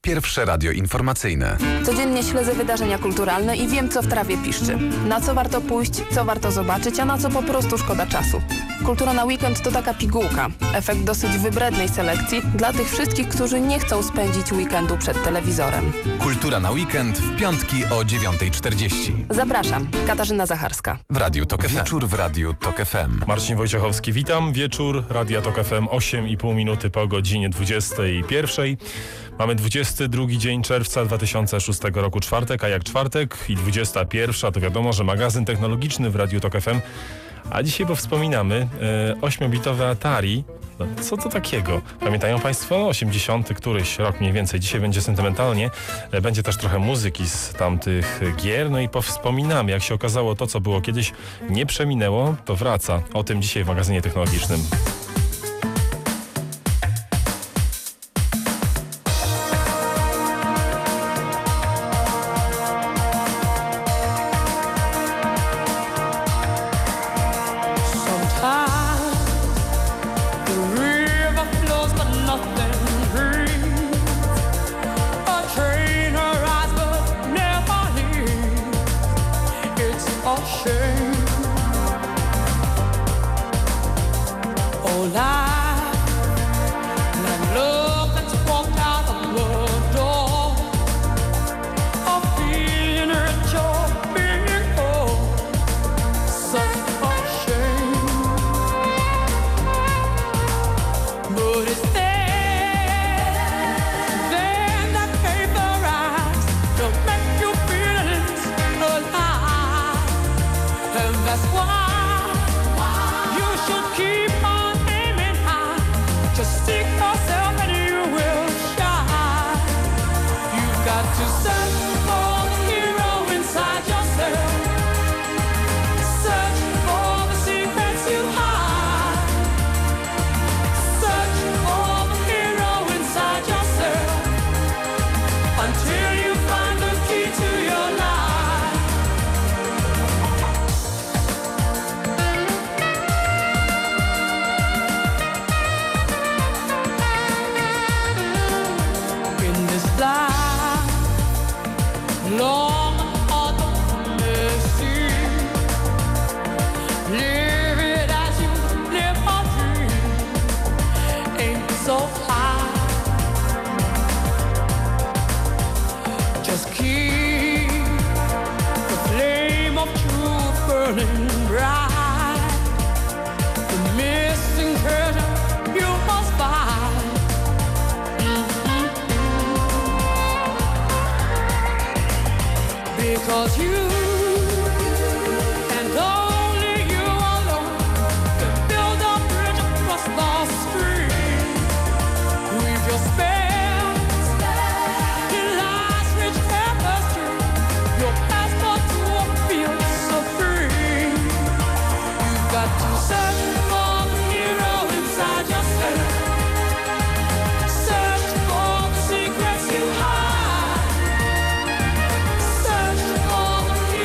Pierwsze radio informacyjne. Codziennie śledzę wydarzenia kulturalne i wiem, co w trawie piszczy. Na co warto pójść, co warto zobaczyć, a na co po prostu szkoda czasu. Kultura na weekend to taka pigułka. Efekt dosyć wybrednej selekcji dla tych wszystkich, którzy nie chcą spędzić weekendu przed telewizorem. Kultura na weekend w piątki o 9:40. Zapraszam, Katarzyna Zacharska. W Radiu Tok FM. Wieczór w Radiu Tok FM. Marcin Wojciechowski, witam. Wieczór Radia Tok FM, 8,5 minuty po godzinie 21. Mamy 22 dzień czerwca 2006 roku, czwartek, a jak czwartek i 21, to wiadomo, że magazyn technologiczny w Radiu Tok FM. A dzisiaj powspominamy 8-bitowe Atari. No, co to takiego? Pamiętają Państwo? 80. któryś rok mniej więcej. Dzisiaj będzie sentymentalnie. Będzie też trochę muzyki z tamtych gier. No i powspominamy. Jak się okazało, to co było kiedyś nie przeminęło, to wraca. O tym dzisiaj w magazynie technologicznym. Because you and only you alone can build a bridge across the stream. Weave your spells in life's rich tapestry, your passport to a field so free. You've got to search for the hero inside yourself. Search for the secrets you hide. Search for the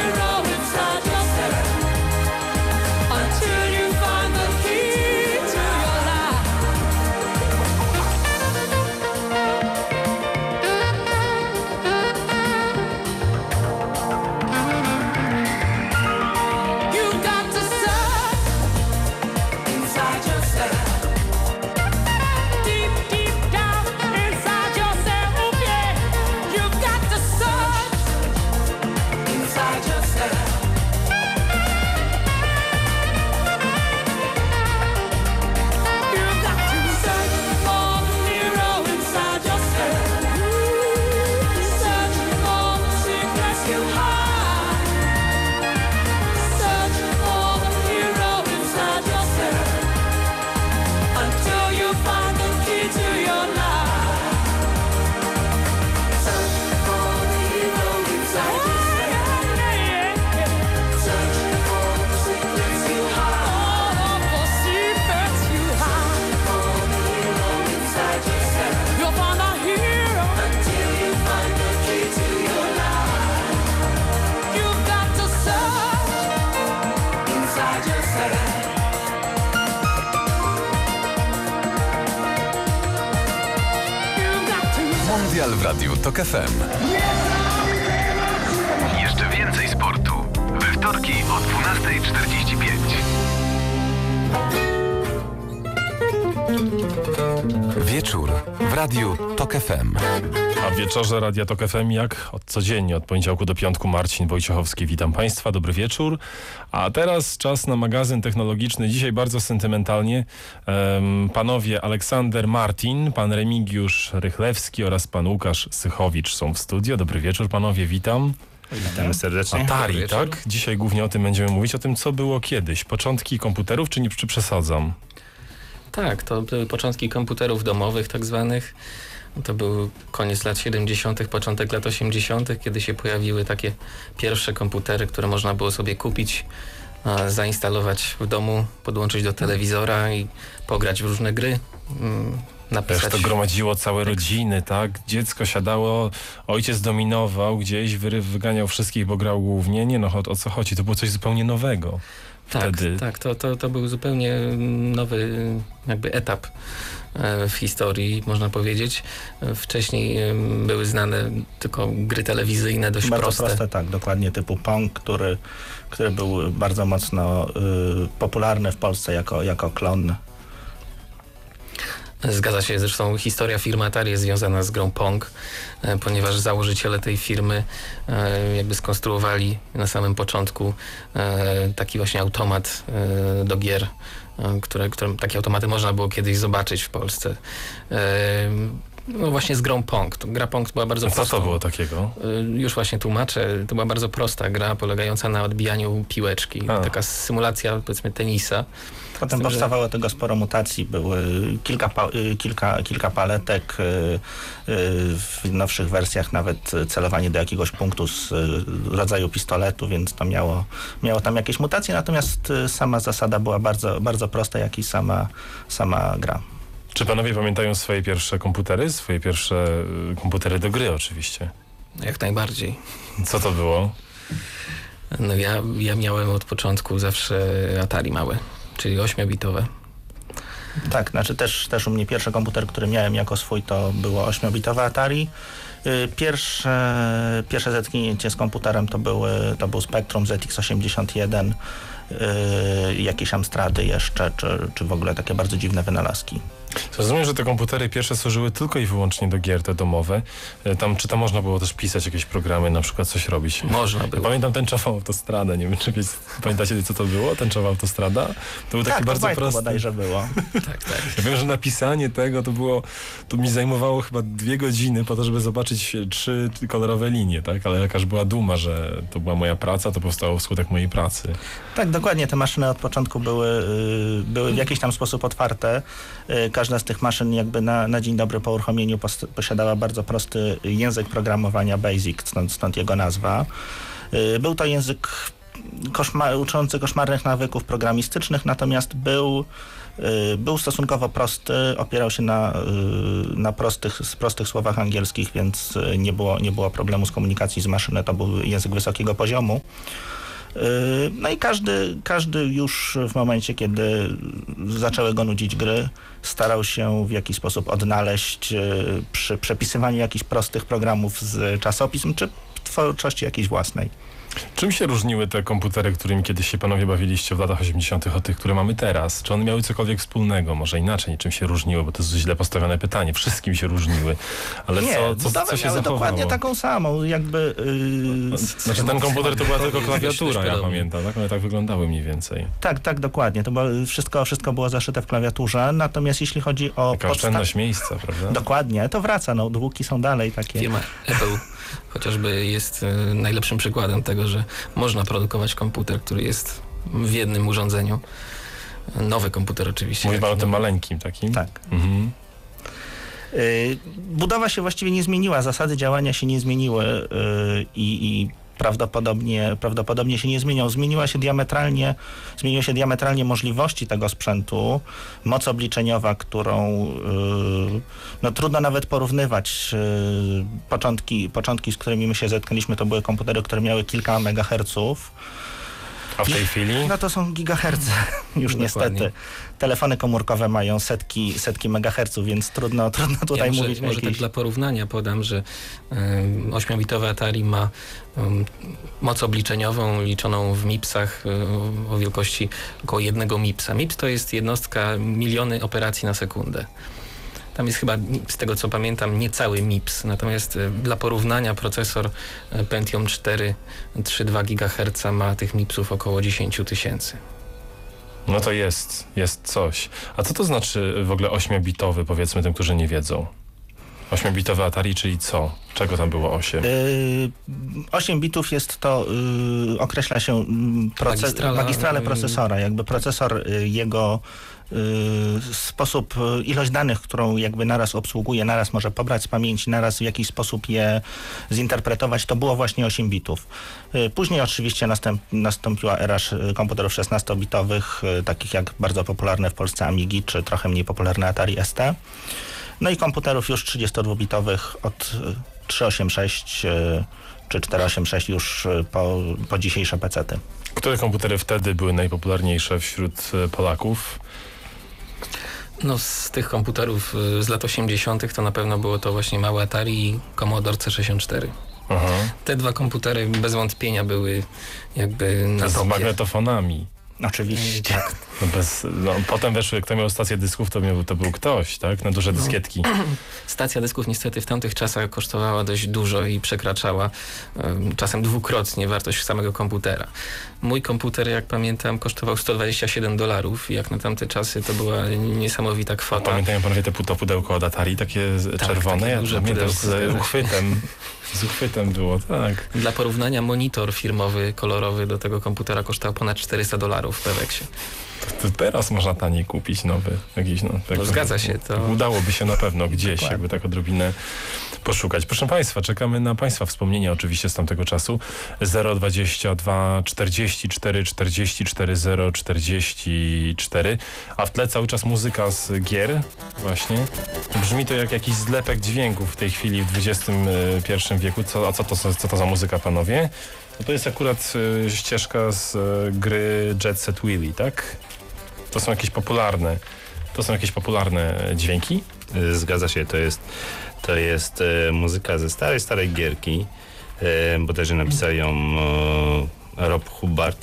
w Radiu TOK FM. Jeszcze więcej sportu. We wtorki o 12:45. Wieczór w Radiu TOK FM. A w wieczorze Radia TOK FM jak codziennie od poniedziałku do piątku Marcin Wojciechowski. Witam Państwa, dobry wieczór. A teraz czas na magazyn technologiczny. Dzisiaj bardzo sentymentalnie. Panowie Aleksander Martin, pan Remigiusz Rychlewski oraz pan Łukasz Sychowicz są w studio. Dobry wieczór panowie, witam. Witamy serdecznie. Atari, tak? Dzisiaj głównie o tym będziemy mówić, o tym co było kiedyś. Początki komputerów, czy przesadzam? Tak, to były początki komputerów domowych tak zwanych. To był koniec lat 70., początek lat 80., kiedy się pojawiły takie pierwsze komputery, które można było sobie kupić, zainstalować w domu, podłączyć do telewizora i pograć w różne gry. Napisać. Też to gromadziło całe rodziny, tak? Dziecko siadało, ojciec dominował gdzieś, wyganiał wszystkich, bo grał głównie. Nie no, o co chodzi? To było coś zupełnie nowego. Wtedy. Tak, to był zupełnie nowy jakby etap w historii, można powiedzieć. Wcześniej były znane tylko gry telewizyjne, dość bardzo proste, tak, dokładnie, typu Pong, który był bardzo mocno popularny w Polsce jako klon. Zgadza się, zresztą historia firmy Atari jest związana z grą Pong, ponieważ założyciele tej firmy jakby skonstruowali na samym początku taki właśnie automat do gier, które takie automaty można było kiedyś zobaczyć w Polsce. No właśnie z grą Pong. Gra Pong była bardzo prosta. Co to było takiego? Już właśnie tłumaczę. To była bardzo prosta gra polegająca na odbijaniu piłeczki. Taka symulacja, powiedzmy, tenisa. Potem powstawało tego sporo mutacji. Były kilka paletek. W nowszych wersjach nawet celowanie do jakiegoś punktu z rodzaju pistoletu, więc to miało tam jakieś mutacje. Natomiast sama zasada była bardzo, bardzo prosta, jak i sama gra. Czy panowie pamiętają swoje pierwsze komputery? Swoje pierwsze komputery do gry oczywiście. Jak najbardziej. Co to było? No ja miałem od początku zawsze Atari małe, czyli 8-bitowe. Tak, znaczy też u mnie pierwszy komputer, który miałem jako swój, to było 8-bitowe Atari. Pierwsze zetknięcie z komputerem to był Spectrum ZX81, jakieś Amstrady jeszcze, czy w ogóle takie bardzo dziwne wynalazki. Rozumiem, że te komputery pierwsze służyły tylko i wyłącznie do gier te domowe. Czy tam można było też pisać jakieś programy, na przykład coś robić? Można było. Ja pamiętam tęczową autostradę, nie wiem, czy pamiętacie, co to było? Tęczowa autostrada? To był taki bardzo prosty. Bodajże było. Tak. Ja wiem, że napisanie tego to mi zajmowało chyba 2 godziny po to, żeby zobaczyć 3 kolorowe linie, tak? Ale jakaż była duma, że to była moja praca, to powstało wskutek mojej pracy. Tak, dokładnie. Te maszyny od początku były w jakiś tam sposób otwarte. Każda z tych maszyn jakby na dzień dobry po uruchomieniu posiadała bardzo prosty język programowania BASIC, stąd jego nazwa. Był to język uczący koszmarnych nawyków programistycznych, natomiast był stosunkowo prosty, opierał się na prostych słowach angielskich, więc nie było problemu z komunikacji z maszyną. To był język wysokiego poziomu. No i każdy już w momencie, kiedy zaczęły go nudzić gry, starał się w jakiś sposób odnaleźć przy przepisywaniu jakichś prostych programów z czasopism, czy twórczości jakiejś własnej. Czym się różniły te komputery, którymi kiedyś się panowie bawiliście w latach 80. od tych, które mamy teraz? Czy one miały cokolwiek wspólnego? Może inaczej, czym się różniły? Bo to jest źle postawione pytanie. Wszystkim się różniły. Ale co się zachowało? Dokładnie taką samą, jakby... Znaczy ten komputer to była tylko klawiatura, ja pamiętam, tak? One tak wyglądały mniej więcej. Tak, dokładnie. To było, wszystko było zaszyte w klawiaturze, natomiast jeśli chodzi o... Taka oszczędność miejsca, prawda? Dokładnie, to wraca, notebooki są dalej takie. Firma Apple chociażby jest najlepszym przykładem tego, że można produkować komputer, który jest w jednym urządzeniu. Nowy komputer oczywiście. Mówi pan o tym maleńkim takim? Tak. Mhm. Budowa się właściwie nie zmieniła, zasady działania się nie zmieniły i prawdopodobnie się nie zmienią. Zmieniły się diametralnie możliwości tego sprzętu. Moc obliczeniowa, którą trudno nawet porównywać. Początki, z którymi my się zetknęliśmy, to były komputery, które miały kilka megaherców. A w tej chwili? No to są gigaherce już Dokładnie. niestety. Telefony komórkowe mają setki megaherców, więc trudno tutaj Ja mówić o może tak jakiejś... dla porównania podam, że 8-bitowy Atari ma moc obliczeniową liczoną w MIPSach o wielkości około 1 MIPSa. MIPS to jest jednostka miliony operacji na sekundę. Tam jest chyba, z tego co pamiętam, niecały MIPS. Natomiast dla porównania procesor Pentium 4 3,2 GHz ma tych MIPSów około 10 000. No to jest coś. A co to znaczy w ogóle 8-bitowy, powiedzmy tym, którzy nie wiedzą? 8-bitowy Atari, czyli co? Czego tam było 8? 8 bitów jest to, określa się magistrale procesora, jakby procesor, jego sposób, ilość danych, którą jakby naraz obsługuje, naraz może pobrać z pamięci, naraz w jakiś sposób je zinterpretować, to było właśnie 8 bitów. Później oczywiście nastąpiła era komputerów 16-bitowych, takich jak bardzo popularne w Polsce Amigi, czy trochę mniej popularne Atari ST. No i komputerów już 32-bitowych od 386 czy 486 już po dzisiejsze pecety. Które komputery wtedy były najpopularniejsze wśród Polaków? No z tych komputerów z lat 80. to na pewno było to właśnie małe Atari i Commodore C64. Aha. Te dwa komputery bez wątpienia były jakby na Z topie. magnetofonami. Oczywiście. Tak. Potem weszły, kto miał stację dysków, to był ktoś, tak? Na duże dyskietki. Stacja dysków niestety w tamtych czasach kosztowała dość dużo i przekraczała czasem dwukrotnie wartość samego komputera. Mój komputer, jak pamiętam, kosztował $127 i jak na tamte czasy to była niesamowita kwota. Pamiętają panowie to pudełko od Atari, takie czerwone? takie Ja duże pamiętam pudełko, z uchwytem. Z uchwytem było, tak. Dla porównania monitor firmowy, kolorowy do tego komputera kosztował ponad $400 w Peweksie. To teraz można taniej kupić nowy. Jakiś, tak, No, zgadza się. To udałoby się na pewno gdzieś, Dokładnie. jakby tak odrobinę poszukać. Proszę Państwa, czekamy na Państwa wspomnienia oczywiście z tamtego czasu. 022 44 44 044, a w tle cały czas muzyka z gier właśnie. Brzmi to jak jakiś zlepek dźwięków w tej chwili w XXI wieku. Co to za muzyka, panowie? No to jest akurat ścieżka z gry Jet Set Willy, tak? To są jakieś popularne dźwięki? Zgadza się, to jest muzyka ze starej gierki, bo też napisał ją Rob Hubbard.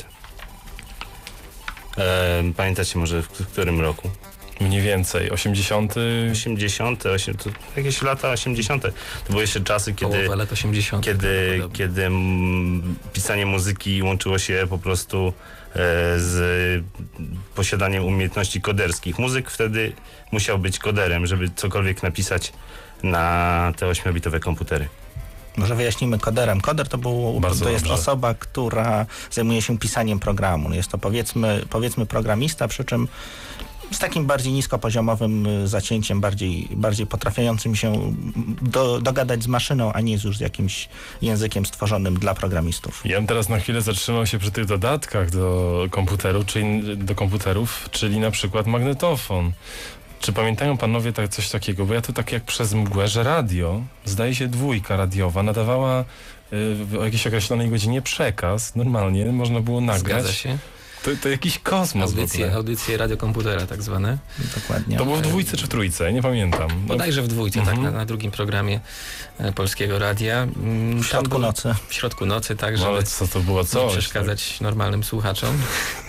Pamiętacie może w którym roku? Mniej więcej 80. 80, to jakieś lata 80. To były jeszcze czasy, połowa lat 80. kiedy pisanie muzyki łączyło się po prostu z posiadaniem umiejętności koderskich. Muzyk wtedy musiał być koderem, żeby cokolwiek napisać na te 8-bitowe komputery. Może wyjaśnimy koderem. Koder to jest dobrze. osoba, która zajmuje się pisaniem programu. Jest to powiedzmy programista, przy czym z takim bardziej niskopoziomowym zacięciem, bardziej potrafiącym się dogadać z maszyną, a nie już z jakimś językiem stworzonym dla programistów. Ja bym teraz na chwilę zatrzymał się przy tych dodatkach do komputerów, czyli na przykład magnetofon. Czy pamiętają panowie coś takiego? Bo ja to tak jak przez mgłę, że radio, zdaje się 2 radiowa, nadawała o jakiejś określonej godzinie przekaz. Normalnie można było nagrać. Zgadza się. To jakiś kosmos w ogóle. Audycje radiokomputera tak zwane. Dokładnie. To było w 2 czy w 3? Nie pamiętam. Bodajże w 2, tak, na drugim programie Polskiego Radia. W środku nocy. W środku nocy, tak, No, ale żeby co to było nie coś? przeszkadzać normalnym słuchaczom.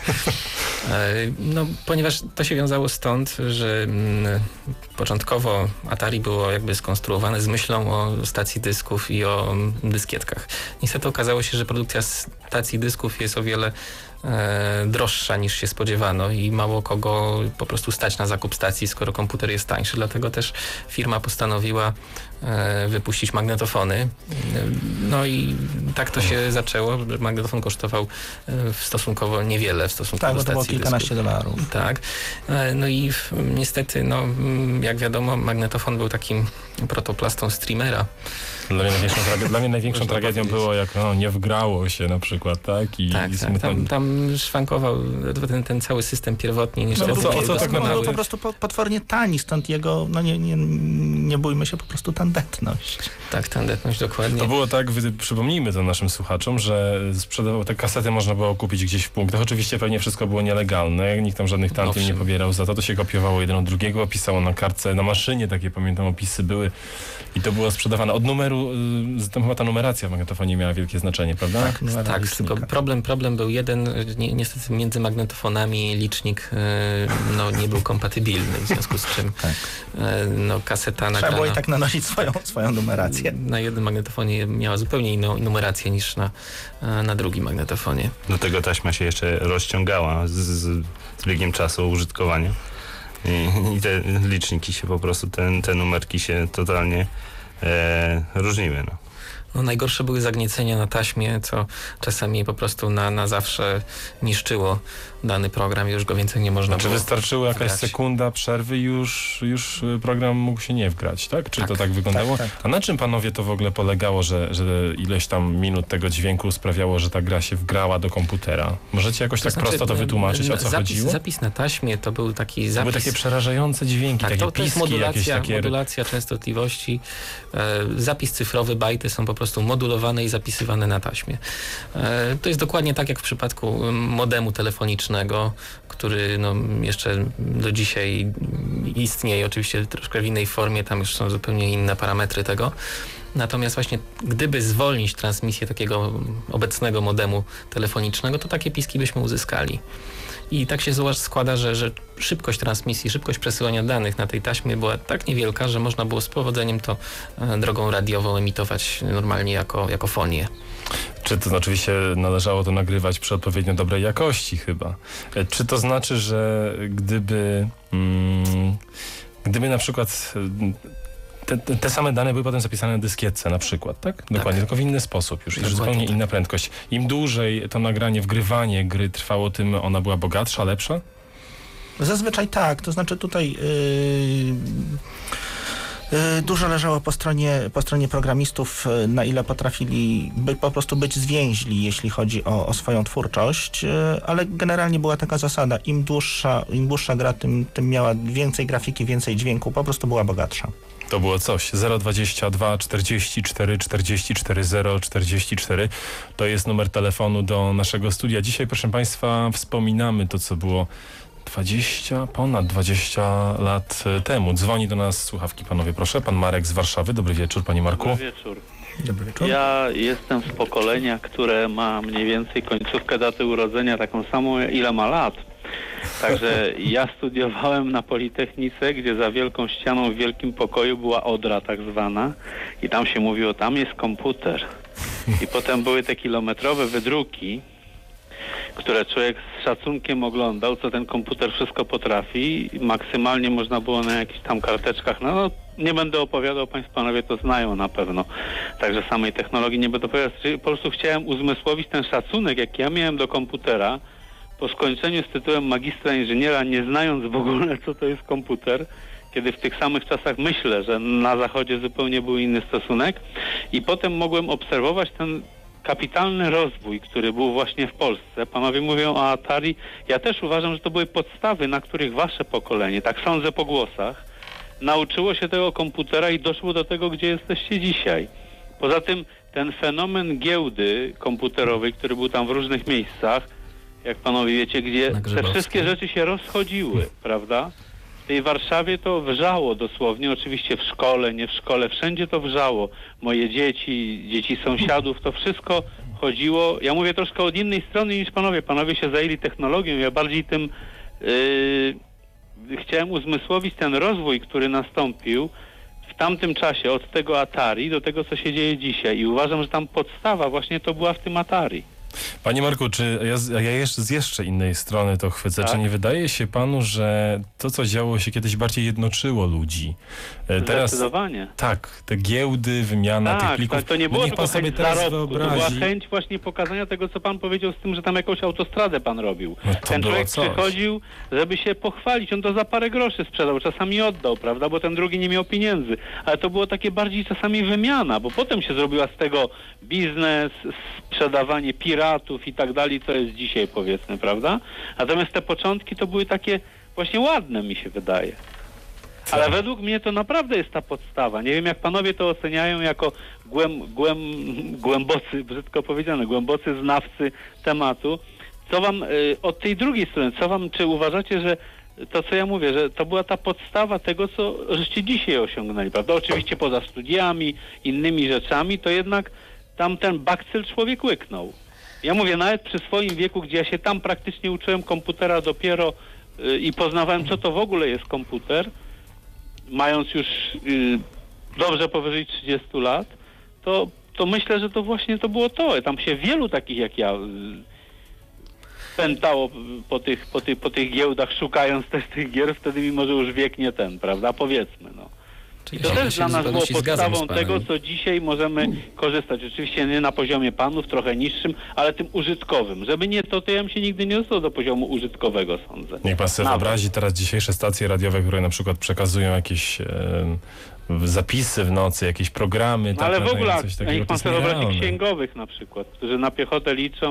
No, ponieważ to się wiązało stąd, że początkowo Atari było jakby skonstruowane z myślą o stacji dysków i o dyskietkach. Niestety okazało się, że produkcja stacji dysków jest o wiele droższa niż się spodziewano i mało kogo po prostu stać na zakup stacji, skoro komputer jest tańszy. Dlatego też firma postanowiła wypuścić magnetofony. No i tak to się zaczęło. Magnetofon kosztował stosunkowo niewiele w stosunku Tak, do bo to było stacji kilkanaście dysków. dolarów. Tak. No i niestety, jak wiadomo, magnetofon był takim protoplastą streamera. Dla mnie największą Można tragedią powiedzieć. było, jak nie wgrało się na przykład, tak? I Tak, tam szwankował ten cały system pierwotnie. O co tak Był naprawdę? po prostu potwornie tani, stąd jego, nie bójmy się, po prostu tandetność. Tak, tandetność dokładnie. To było tak, przypomnijmy to naszym słuchaczom, że sprzedawał te kasety, można było kupić gdzieś w punktach. Oczywiście pewnie wszystko było nielegalne, nikt tam żadnych tantiem nie pobierał za to. To się kopiowało jeden od drugiego, pisało na kartce, na maszynie, takie pamiętam opisy były i to było sprzedawane od numeru, tam chyba ta numeracja w magnetofonie miała wielkie znaczenie, prawda? Tak, tylko problem był jeden, niestety między magnetofonami licznik nie był kompatybilny, w związku z czym kaseta Trzeba nagrana było i tak nanosić swoją numerację. na jednym magnetofonie miała zupełnie inną numerację niż na drugim magnetofonie. Do tego taśma się jeszcze rozciągała z biegiem czasu użytkowania. I te liczniki się po prostu, te numerki się totalnie różniły. No, najgorsze były zagniecenia na taśmie, co czasami po prostu na zawsze niszczyło dany program i już go więcej nie można Znaczy było wystarczyło jakaś wgrać. sekunda przerwy i już program mógł się nie wgrać, tak? Czy to tak wyglądało? Tak. A na czym panowie to w ogóle polegało, że ileś tam minut tego dźwięku sprawiało, że ta gra się wgrała do komputera? Możecie jakoś tak prosto to wytłumaczyć, o co chodziło? Zapis na taśmie to był taki To zapis... były takie przerażające dźwięki, Tak, takie to jest piski, jakieś takie... modulacja częstotliwości. Zapis cyfrowy, bajty są po prostu modulowane i zapisywane na taśmie. To jest dokładnie tak jak w przypadku modemu telefonicznego, który jeszcze do dzisiaj istnieje, oczywiście troszkę w innej formie, tam już są zupełnie inne parametry tego. Natomiast właśnie gdyby zwolnić transmisję takiego obecnego modemu telefonicznego, to takie piski byśmy uzyskali. I tak się składa, że szybkość transmisji, szybkość przesyłania danych na tej taśmie była tak niewielka, że można było z powodzeniem to drogą radiową emitować normalnie jako fonię. Czy to oczywiście należało to nagrywać przy odpowiednio dobrej jakości chyba? Czy to znaczy, że gdyby na przykład te same dane były potem zapisane na dyskietce na przykład, tak? Dokładnie, tylko w inny sposób już zupełnie inna prędkość. Im dłużej to nagranie, wgrywanie gry trwało, tym ona była bogatsza, lepsza? Zazwyczaj tak, to znaczy tutaj dużo leżało po stronie programistów, na ile potrafili po prostu być zwięźli, jeśli chodzi o swoją twórczość, ale generalnie była taka zasada, im dłuższa gra, tym miała więcej grafiki, więcej dźwięku, po prostu była bogatsza. To było coś. 022 44 44 044 to jest numer telefonu do naszego studia. Dzisiaj, proszę Państwa, wspominamy to, co było ponad 20 lat temu. Dzwoni do nas, słuchawki panowie, proszę. Pan Marek z Warszawy. Dobry wieczór, panie Marku. Dobry wieczór. Dobry wieczór. Ja jestem z pokolenia, które ma mniej więcej końcówkę daty urodzenia taką samą, ile ma lat. Także ja studiowałem na Politechnice, gdzie za wielką ścianą w wielkim pokoju była odra tak zwana i tam się mówiło, tam jest komputer. I potem były te kilometrowe wydruki, które człowiek z szacunkiem oglądał, co ten komputer wszystko potrafi. Maksymalnie można było na jakichś tam karteczkach, nie będę opowiadał, Państwo panowie to znają na pewno. Także samej technologii nie będę opowiadał. Po prostu chciałem uzmysłowić ten szacunek, jaki ja miałem do komputera po skończeniu z tytułem magistra inżyniera, nie znając w ogóle, co to jest komputer, kiedy w tych samych czasach myślę, że na Zachodzie zupełnie był inny stosunek i potem mogłem obserwować ten kapitalny rozwój, który był właśnie w Polsce. Panowie mówią o Atari. Ja też uważam, że to były podstawy, na których wasze pokolenie, tak sądzę po głosach, nauczyło się tego komputera i doszło do tego, gdzie jesteście dzisiaj. Poza tym ten fenomen giełdy komputerowej, który był tam w różnych miejscach, jak panowie wiecie, gdzie te wszystkie rzeczy się rozchodziły, prawda? W tej Warszawie to wrzało dosłownie, oczywiście w szkole, nie w szkole, wszędzie to wrzało. Moje dzieci sąsiadów, to wszystko chodziło. Ja mówię troszkę od innej strony niż panowie. Panowie się zajęli technologią, ja bardziej tym chciałem uzmysłowić ten rozwój, który nastąpił w tamtym czasie, od tego Atari do tego, co się dzieje dzisiaj. I uważam, że tam podstawa właśnie to była w tym Atari. Panie Marku, czy ja jeszcze z jeszcze innej strony to chwycę. Tak? Czy nie wydaje się panu, że to, co działo się kiedyś, bardziej jednoczyło ludzi? Teraz Zdecydowanie. tak, te giełdy, wymiana tych plików. Tak, to nie było niech pan tylko sobie chęć teraz zarobku, to była wyobrazi. chęć właśnie pokazania tego, co pan powiedział z tym, że tam jakąś autostradę pan robił. No to Ten było człowiek coś. przychodził, żeby się pochwalić, on to za parę groszy sprzedał, czasami oddał, prawda, bo ten drugi nie miał pieniędzy. Ale to było takie bardziej czasami wymiana, bo potem się zrobiła z tego biznes, sprzedawanie piratów i tak dalej, co jest dzisiaj, powiedzmy, prawda? Natomiast te początki to były takie właśnie ładne, mi się wydaje. Ale według mnie to naprawdę jest ta podstawa. Nie wiem, jak panowie to oceniają jako głębocy, brzydko powiedziane, głębocy znawcy tematu. Co wam od tej drugiej strony, czy uważacie, że to, co ja mówię, że to była ta podstawa tego, co żeście dzisiaj osiągnęli, prawda? Oczywiście poza studiami, innymi rzeczami, to jednak tam ten bakcyl człowiek łyknął. Ja mówię, nawet przy swoim wieku, gdzie ja się tam praktycznie uczyłem komputera dopiero i poznawałem, co to w ogóle jest komputer, mając już dobrze powyżej 30 lat, to myślę, że to właśnie to było to. Tam się wielu takich jak ja pętało po tych giełdach, szukając też tych gier, wtedy mimo, że już wiek nie ten, prawda? Powiedzmy, no. I to też dla nas było podstawą tego, co dzisiaj możemy korzystać. Oczywiście nie na poziomie panów, trochę niższym, ale tym użytkowym. Żeby nie to ja bym się nigdy nie dostał do poziomu użytkowego, sądzę. Niech pan sobie wyobrazi teraz dzisiejsze stacje radiowe, które na przykład przekazują jakieś zapisy w nocy, jakieś programy. No, ale w ogóle, coś takiego, niech pan sobie wyobrazi księgowych na przykład, którzy na piechotę liczą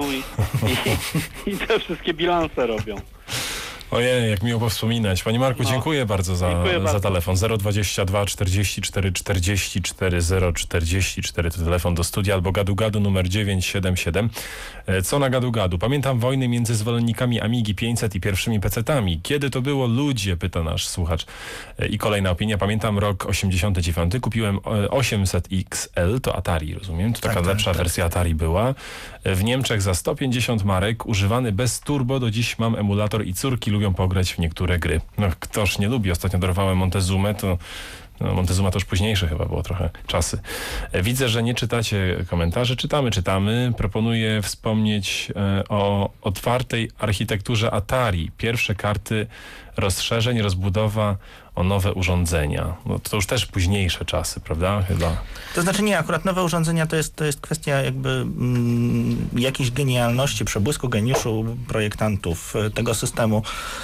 i te wszystkie bilanse robią. Ojej, jak miło powspominać. Panie Marku, dziękuję bardzo za telefon. 022 44 44 044 to telefon do studia albo gadu numer 977. Co na gadu? Pamiętam wojny między zwolennikami Amigi 500 i pierwszymi PC-tami. Kiedy to było? Ludzie, pyta nasz słuchacz. I kolejna opinia. Pamiętam rok 89. Kupiłem 800 XL, to Atari, rozumiem? To taka lepsza wersja Atari była. W Niemczech za 150 marek, używany bez turbo. Do dziś mam emulator i córki lubią pograć w niektóre gry. No, ktoż nie lubi. Ostatnio dorwałem Montezumę, to Montezuma to już późniejsze chyba było trochę czasy. Widzę, że nie czytacie komentarzy. Czytamy. Proponuję wspomnieć o otwartej architekturze Atari. Pierwsze karty rozszerzeń, rozbudowa o nowe urządzenia. No, to już też późniejsze czasy, prawda? Chyba. To znaczy nie, akurat nowe urządzenia to jest kwestia jakby jakiejś genialności, przebłysku geniuszu projektantów tego systemu.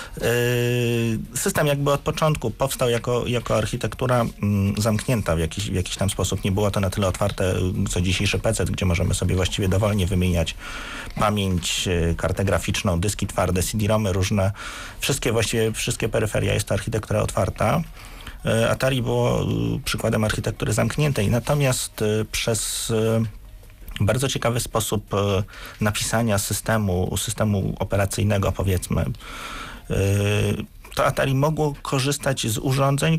System jakby od początku powstał jako architektura zamknięta w jakiś tam sposób. Nie było to na tyle otwarte, co dzisiejszy PC, gdzie możemy sobie właściwie dowolnie wymieniać pamięć, kartę graficzną, dyski twarde, CD-romy różne. Wszystkie peryferia jest to architektura otwarta. Atari było przykładem architektury zamkniętej, natomiast przez bardzo ciekawy sposób napisania systemu operacyjnego, powiedzmy, to Atari mogło korzystać z urządzeń,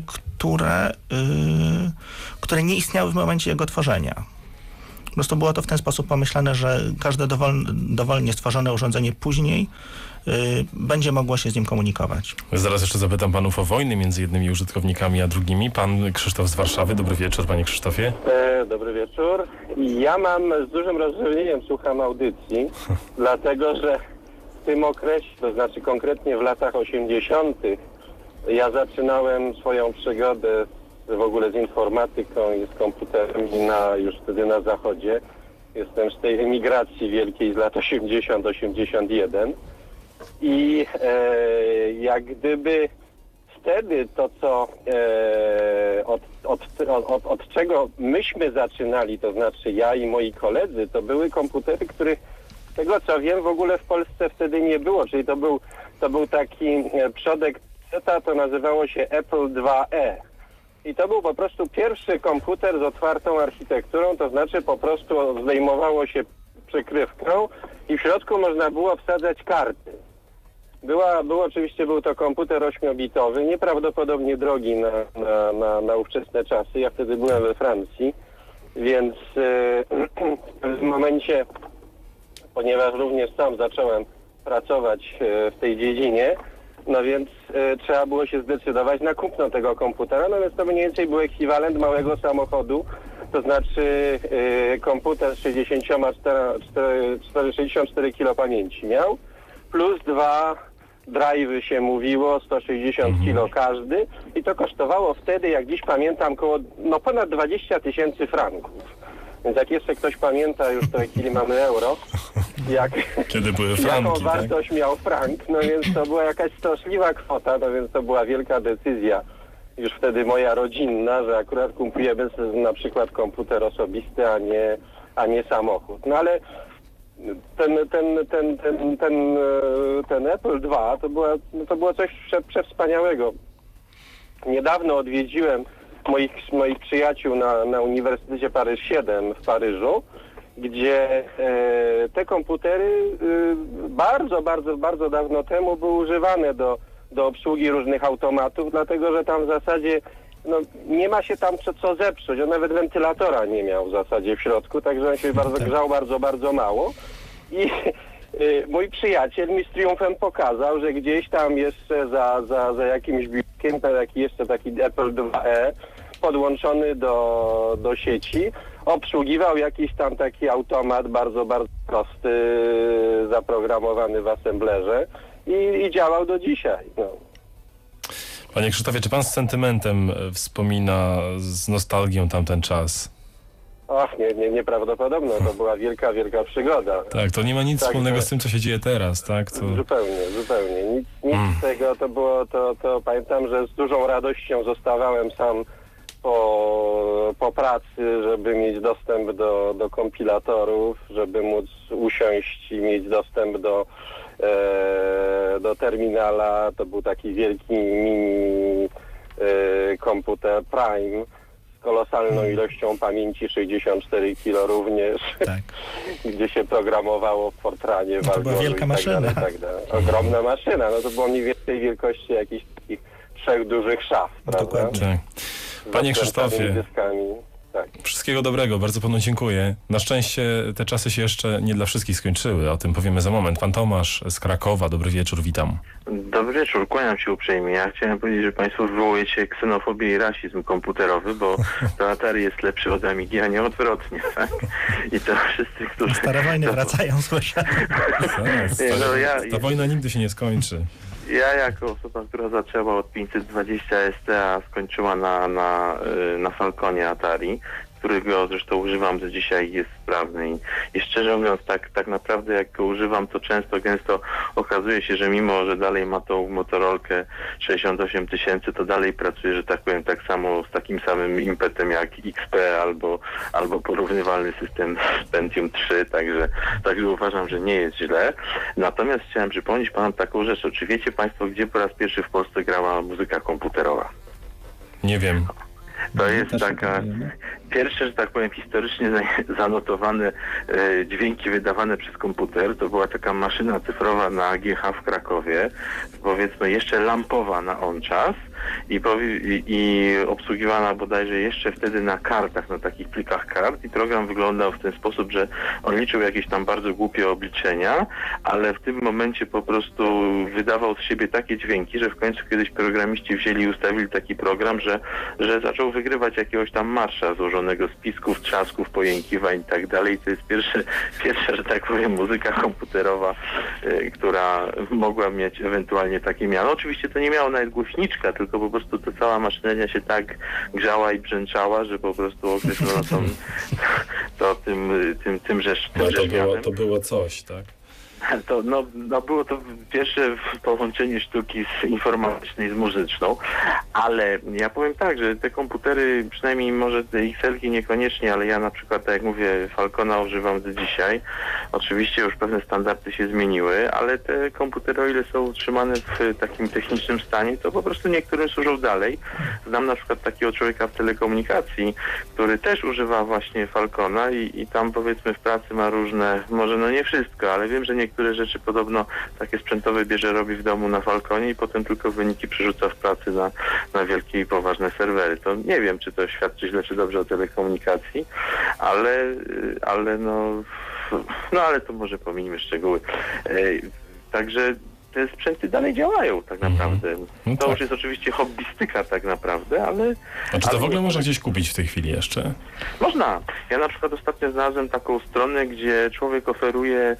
które nie istniały w momencie jego tworzenia. Po prostu było to w ten sposób pomyślane, że każde dowolnie stworzone urządzenie później będzie mogło się z nim komunikować. Zaraz jeszcze zapytam panów o wojny między jednymi użytkownikami a drugimi. Pan Krzysztof z Warszawy. Dobry wieczór, panie Krzysztofie. Dobry wieczór. Ja z dużym rozrzewnieniem słucham audycji, dlatego że w tym okresie, to znaczy konkretnie w latach 80. ja zaczynałem swoją przygodę w ogóle z informatyką i z komputerem już wtedy na zachodzie. Jestem z tej emigracji wielkiej z lat 80-81 i jak gdyby wtedy to, co od czego myśmy zaczynali, to znaczy ja i moi koledzy, to były komputery, których z tego co wiem w ogóle w Polsce wtedy nie było, czyli to był taki przodek PC, to nazywało się Apple IIe. I to był po prostu pierwszy komputer z otwartą architekturą, to znaczy po prostu zdejmowało się przykrywką i w środku można było wsadzać karty. Był to komputer 8-bitowy, nieprawdopodobnie drogi na ówczesne czasy. Ja wtedy byłem we Francji, więc w pewnym momencie, ponieważ również sam zacząłem pracować w tej dziedzinie, no więc trzeba było się zdecydować na kupno tego komputera, no więc to mniej więcej był ekwiwalent małego samochodu, to znaczy komputer z 64 kilo pamięci miał, plus 2 drive'y się mówiło, 160 kilo każdy i to kosztowało wtedy, jak dziś pamiętam, ponad 20 000 franków. Więc jak jeszcze ktoś pamięta, już w tej chwili mamy euro, kiedy były franki, jaką wartość miał frank, no więc to była jakaś straszliwa kwota, no więc to była wielka decyzja, już wtedy moja rodzinna, że akurat kupujemy na przykład komputer osobisty, a nie samochód. No ale ten Apple II to było coś przewspaniałego. Niedawno odwiedziłem moich przyjaciół na Uniwersytecie Paryż 7 w Paryżu, gdzie te komputery bardzo dawno temu były używane do obsługi różnych automatów, dlatego że tam w zasadzie nie ma się tam co zepsuć. On nawet wentylatora nie miał w zasadzie w środku, także on się grzał bardzo mało. I mój przyjaciel mi z triumfem pokazał, że gdzieś tam jeszcze za jakimś biurkiem, taki Apple IIe podłączony do sieci, obsługiwał jakiś tam taki automat bardzo prosty, zaprogramowany w assemblerze i działał do dzisiaj. No. Panie Krzysztofie, czy pan z sentymentem wspomina, z nostalgią tamten czas? Ach, nieprawdopodobne. To była wielka przygoda. Tak, to nie ma nic wspólnego z tym, co się dzieje teraz, tak? To... Zupełnie. Nic z tego to było, to pamiętam, że z dużą radością zostawałem sam po pracy, żeby mieć dostęp do kompilatorów, żeby móc usiąść i mieć dostęp do terminala. To był taki wielki mini komputer Prime z kolosalną ilością pamięci, 64 kilo również, gdzie się programowało w Fortranie, w to była wielka maszyna. Ogromna maszyna, to było mniej więcej wielkości jakichś takich 3 dużych szaf, prawda? Dokładnie. Panie Krzysztofie, wszystkiego dobrego, bardzo panu dziękuję. Na szczęście te czasy się jeszcze nie dla wszystkich skończyły, o tym powiemy za moment. Pan Tomasz z Krakowa, dobry wieczór, witam. Dobry wieczór, kłaniam się uprzejmie. Ja chciałem powiedzieć, że państwo wywołujecie ksenofobię i rasizm komputerowy, bo to Atari jest lepszy od Amigi, a nie odwrotnie, tak? I to wszyscy, którzy... Stare wojny wracają, słyszałem. Ta wojna nigdy się nie skończy. Ja jako osoba, która zaczęła od 520 ST, a skończyła na Falconie Atari, którego zresztą używam do dzisiaj, jest sprawny i szczerze mówiąc tak naprawdę jak go używam, to gęsto okazuje się, że mimo, że dalej ma tą Motorolkę 68 000, to dalej pracuje, że tak powiem, tak samo z takim samym impetem jak XP albo porównywalny system Pentium 3, także uważam, że nie jest źle. Natomiast chciałem przypomnieć panom taką rzecz. Czy wiecie państwo, gdzie po raz pierwszy w Polsce grała muzyka komputerowa? Nie wiem. To jest taka pierwsze, że tak powiem, historycznie zanotowane dźwięki wydawane przez komputer. To była taka maszyna cyfrowa na AGH w Krakowie, powiedzmy jeszcze lampowa na on czas i obsługiwana bodajże jeszcze wtedy na kartach, na takich plikach kart i program wyglądał w ten sposób, że on liczył jakieś tam bardzo głupie obliczenia, ale w tym momencie po prostu wydawał z siebie takie dźwięki, że w końcu kiedyś programiści wzięli i ustawili taki program, że zaczął wygrywać jakiegoś tam marsza złożonego z pisków, trzasków, pojękiwań i tak dalej. To jest pierwsza, że tak powiem, muzyka komputerowa, która mogła mieć ewentualnie takie miano. Oczywiście to nie miało nawet głośniczka, tylko po prostu ta cała maszyneria się tak grzała i brzęczała, że po prostu określono To było coś, tak? Było to pierwsze połączenie sztuki informatycznej z muzyczną, ale ja powiem tak, że te komputery, przynajmniej może te XL-ki niekoniecznie, ale ja na przykład, tak jak mówię, Falcona używam do dzisiaj. Oczywiście już pewne standardy się zmieniły, ale te komputery, o ile są utrzymane w takim technicznym stanie, to po prostu niektórym służą dalej. Znam na przykład takiego człowieka w telekomunikacji, który też używa właśnie Falcona i tam powiedzmy w pracy ma różne, może nie wszystko, ale wiem, że niektóre rzeczy podobno takie sprzętowe robi w domu na Falconie i potem tylko wyniki przerzuca w pracy na wielkie i poważne serwery. To nie wiem, czy to świadczy źle czy dobrze o telekomunikacji, ale to może pominijmy szczegóły. Także te sprzęty dalej działają tak naprawdę. No To tak. już jest oczywiście hobbystyka tak naprawdę, ale... A czy to ale w ogóle nie- można gdzieś kupić w tej chwili jeszcze? Można. Ja na przykład ostatnio znalazłem taką stronę, gdzie człowiek oferuje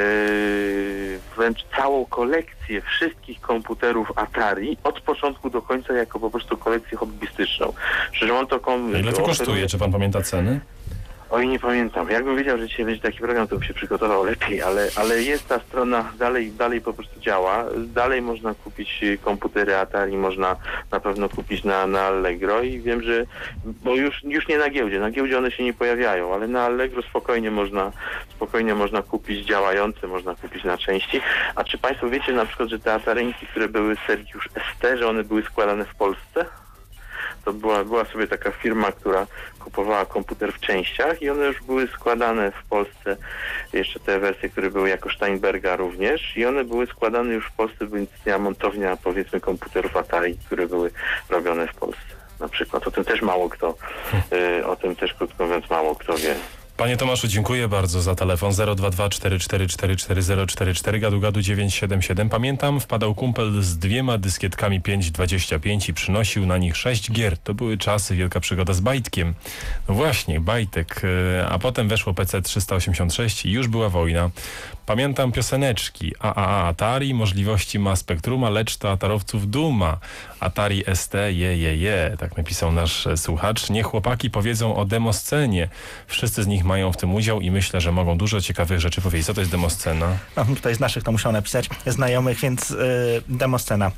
wręcz całą kolekcję wszystkich komputerów Atari od początku do końca jako po prostu kolekcję hobbystyczną. Że on to A ile to kosztuje? Czy pan pamięta ceny? Oj, nie pamiętam. Jakbym wiedział, że dzisiaj będzie taki program, to bym się przygotował lepiej, ale jest ta strona, dalej po prostu działa. Dalej można kupić komputery Atari, można na pewno kupić na Allegro i wiem, że, bo już nie na giełdzie one się nie pojawiają, ale na Allegro spokojnie można kupić działające, można kupić na części. A czy Państwo wiecie na przykład, że te Ataryjki, które były z serii już ST, że one były składane w Polsce? To była sobie taka firma, która kupowała komputer w częściach i one już były składane w Polsce, jeszcze te wersje, które były jako Steinberga również i one były składane już w Polsce, bo istniała montownia, powiedzmy, komputerów Atari, które były robione w Polsce. Na przykład o tym też mało kto, o tym też krótko mówiąc mało kto wie. Panie Tomaszu, dziękuję bardzo za telefon 022 444 4044 gadu 977. Pamiętam, wpadał kumpel z 2 dyskietkami 5.25 i przynosił na nich 6 gier. To były czasy, wielka przygoda z bajtkiem. No właśnie, bajtek. A potem weszło PC 386 i już była wojna. Pamiętam pioseneczki. Atari, możliwości ma Spektruma, lecz to atarowców duma. Atari ST, je. Tak napisał nasz słuchacz. Niech chłopaki powiedzą o demoscenie. Wszyscy z nich mają w tym udział i myślę, że mogą dużo ciekawych rzeczy powiedzieć. Co to jest demoscena? No, tutaj z naszych to muszą napisać znajomych, więc demoscena.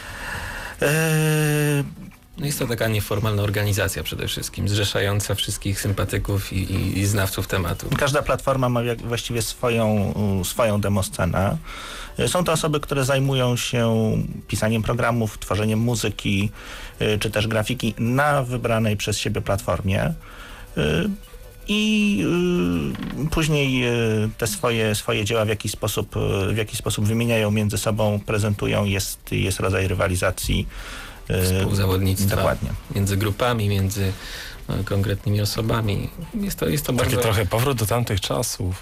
No jest to taka nieformalna organizacja przede wszystkim, zrzeszająca wszystkich sympatyków i znawców tematu. Każda platforma ma właściwie swoją demoscenę. Są to osoby, które zajmują się pisaniem programów, tworzeniem muzyki, czy też grafiki na wybranej przez siebie platformie. I później te swoje dzieła w jakiś sposób wymieniają między sobą, prezentują, jest rodzaj rywalizacji. Współzawodnictwa. Dokładnie. Między grupami, między konkretnymi osobami. Jest to Taki bardzo... trochę powrót do tamtych czasów.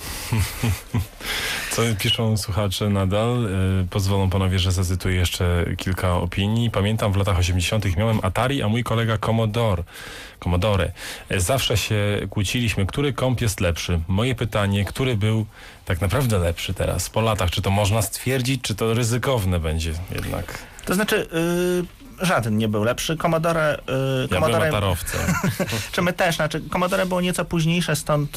Co piszą słuchacze nadal? Pozwolą panowie, że zacytuję jeszcze kilka opinii. Pamiętam, w latach 80. miałem Atari, a mój kolega Commodore. Zawsze się kłóciliśmy, który komp jest lepszy. Moje pytanie, który był tak naprawdę lepszy teraz, po latach? Czy to można stwierdzić, czy to ryzykowne będzie jednak? To znaczy, żaden nie był lepszy. Commodore Ja byłem atarowcem. czy my też, Commodore było nieco późniejsze, stąd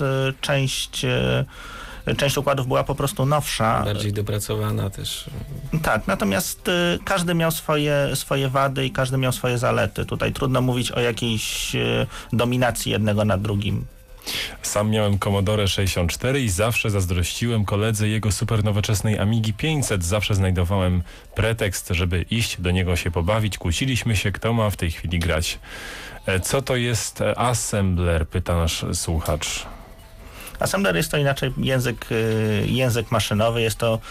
część układów była po prostu nowsza. Bardziej dopracowana też. Tak, natomiast każdy miał swoje wady i każdy miał swoje zalety. Tutaj trudno mówić o jakiejś dominacji jednego nad drugim. Sam miałem Commodore 64 i zawsze zazdrościłem koledze jego super nowoczesnej Amigi 500. Zawsze znajdowałem pretekst, żeby iść do niego się pobawić. Kłóciliśmy się, kto ma w tej chwili grać. Co to jest assembler? Pyta nasz słuchacz. Assembler jest to inaczej język maszynowy, jest to